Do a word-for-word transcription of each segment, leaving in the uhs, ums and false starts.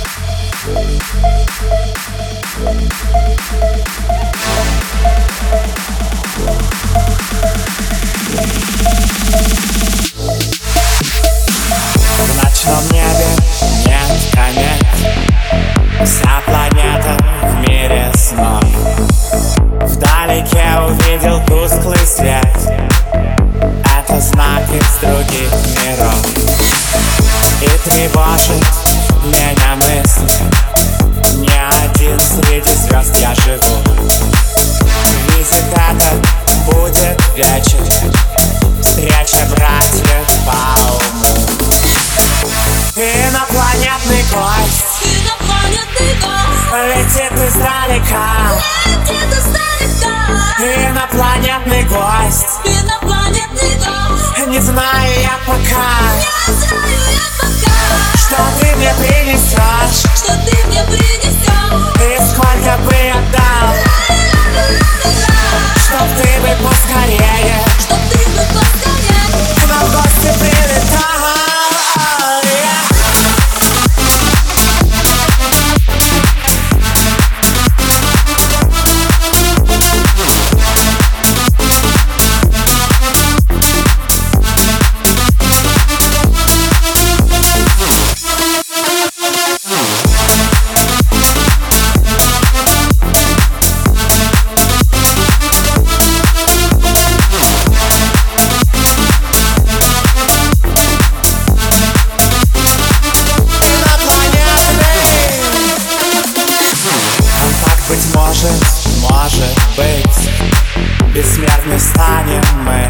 В ночном небе нет комет, вся планета в мире снов. Вдалеке увидел тусклый свет, это знак из других миров. И тревожит меня мысль, не один среди звезд я живу. Видит это, будет вечер, встреча братьев по уму. Инопланетный гость, Инопланетный гость летит издалека. летит издалека. Инопланетный гость, Инопланетный гость не знаю я пока, не знаю я пока, что ты мне принесешь что ты мне принесешь. и сколько бы я дал, чтоб ты бы поскорее Чтоб ты бы поскорее к нам в гости прилетал. Быть может, может быть, бессмертны станем мы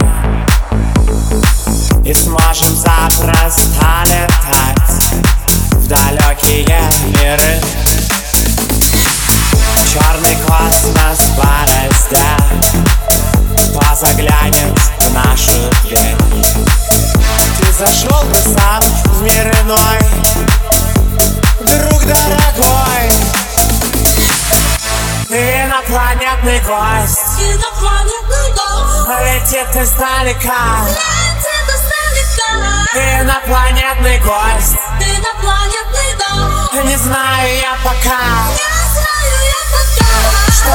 и сможем запросто летать в далекие миры. Черный космос подождя, кто заглянет в нашу дверь. Ты зашел бы сам в мир иной, друг дорогой. Инопланетный гость Инопланетный гость летит издалека. летит издалека. Инопланетный гость, Инопланетный гость не знаю я пока, не знаю я пока,